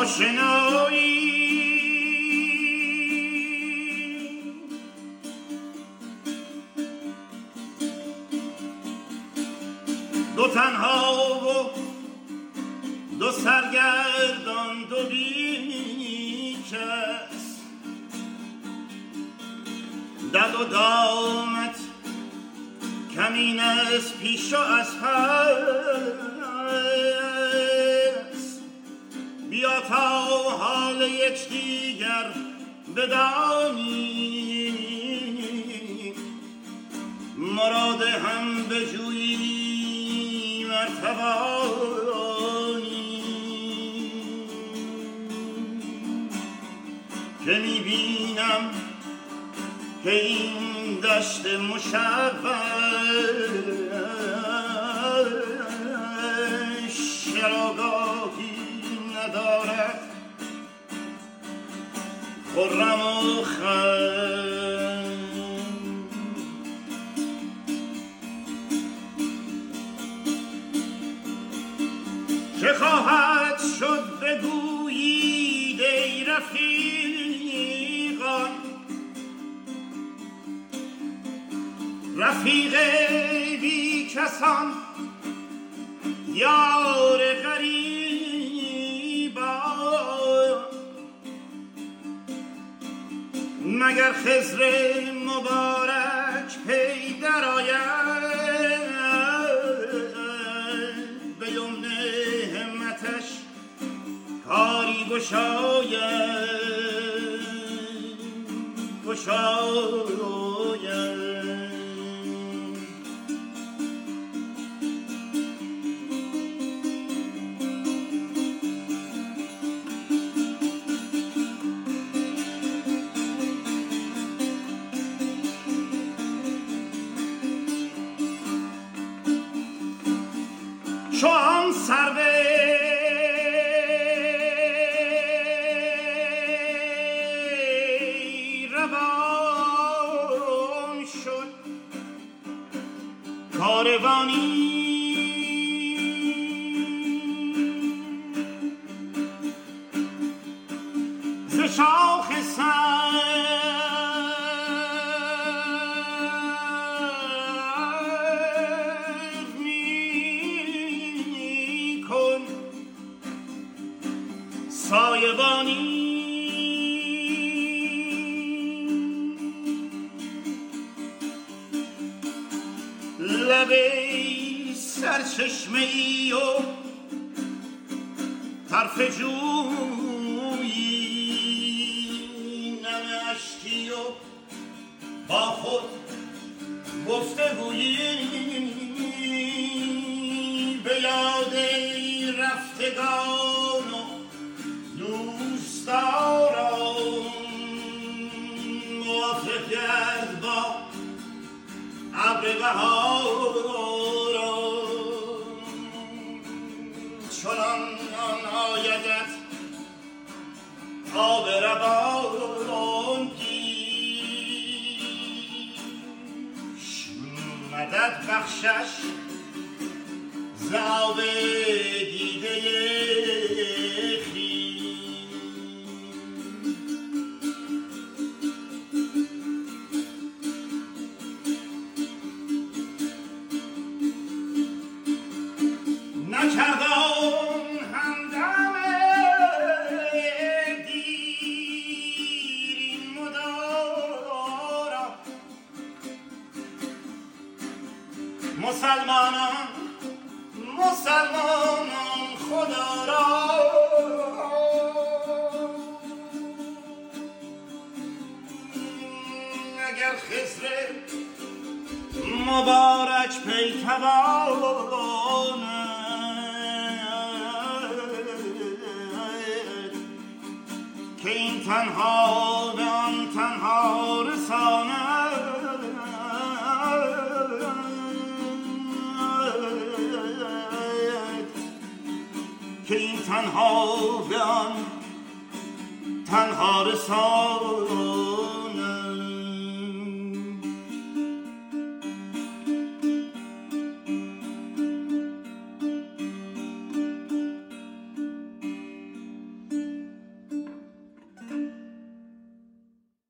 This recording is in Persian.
آشنایی دو تنها و دو سرگردان دو بی کس دل و دامت کمین از پیش و از پس بیا تا حال یکدیگر بدانیم مراد هم بجوییم ارتوانیم که میبینم که این دشت مشوش چراگاهی ندارد خرم و خم چه خواهد شد بگویید ای رفیقان رفیق بی کسان یار غریبان مگر خضر مبارک پی درآید به یمن همتش کاری گشاید چو آن سرو روان شد کاروانی ز شاخ سایبانی لب سرچشمه‌ای و طرف جویی نم اشکی و با خود گفتگویی به یاد رفتگان و دوستداران موافق کرد با ابر بهاران چنان آیدت آب روان پیش مدد بخشش ز آب دیده نکردم همدم دیرین مدارا مسلمانان خدا را اگر خضر مبارک پیکوان که این تنها به آن تنها رساند که این تنها به آن تنها رساند